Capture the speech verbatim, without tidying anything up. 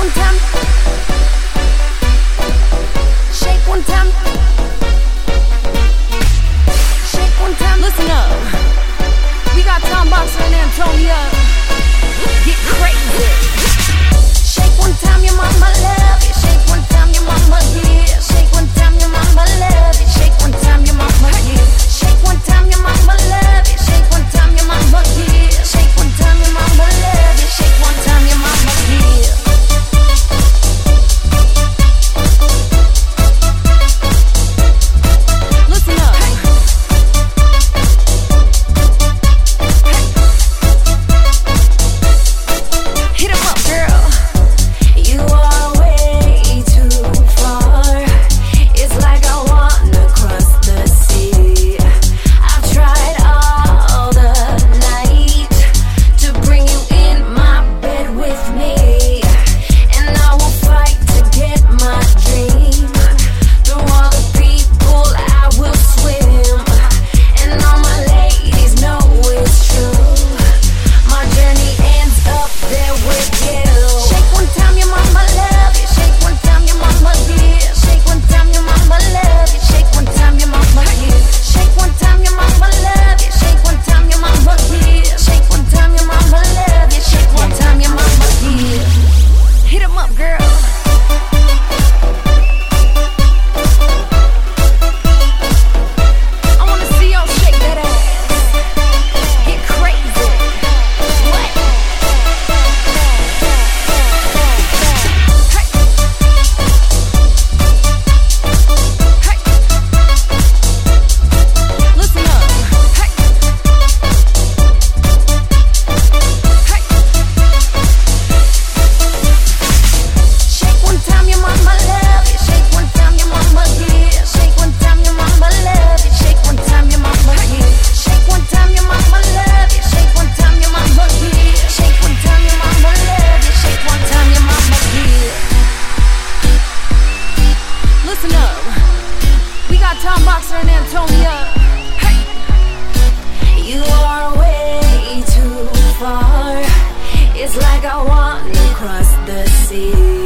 one time. Shake one time. Shake one time. Listen up. We got Tom Boxer and Antonia. Get crazy. Shake one time, your mama love it. Shake one time, your mama yeah. Shake one time, your mama love it. Shake one time, your mama yeah. Shake one time, your mama love it. Shake one time, your mama yeah. Shake one time, your mama love it. Shake one time, your mama yeah. Listen up. Hey. Hey. Hit 'em up, girl. You are way too far. It's like I wanna cross the sea. I've tried all the night to bring you in my bed with me, and I will fight to get my dream. Through all the people I will swim, and all my ladies know it's true. My journey ends up there with you. Shake one time, your mama love it. Shake one time, your mama yeah. Shake one time, your mama love it. Shake one time, your mama yeah. Shake one time, your mama love it. Shake one time, your mama yeah. Shake one time, your mama love it. Shake one time, your mama yeah. Hit 'em up, girl. I wanna see y'all shake that ass. Get crazy. What? Hey. Hey. Listen up. Hey. Hey. Shake one time, your mama love it. Shake one time, your mama yeah. Shake one time, your mama love it. Shake one time, your mama yeah. Shake one time, your mama love it. Shake one time, your mama yeah. Shake one time, your mama love it. Shake one time, your mama yeah. Listen up. We got Tom Boxer and Antonia. Hey. You are way too far. It's like I wanna cross the sea.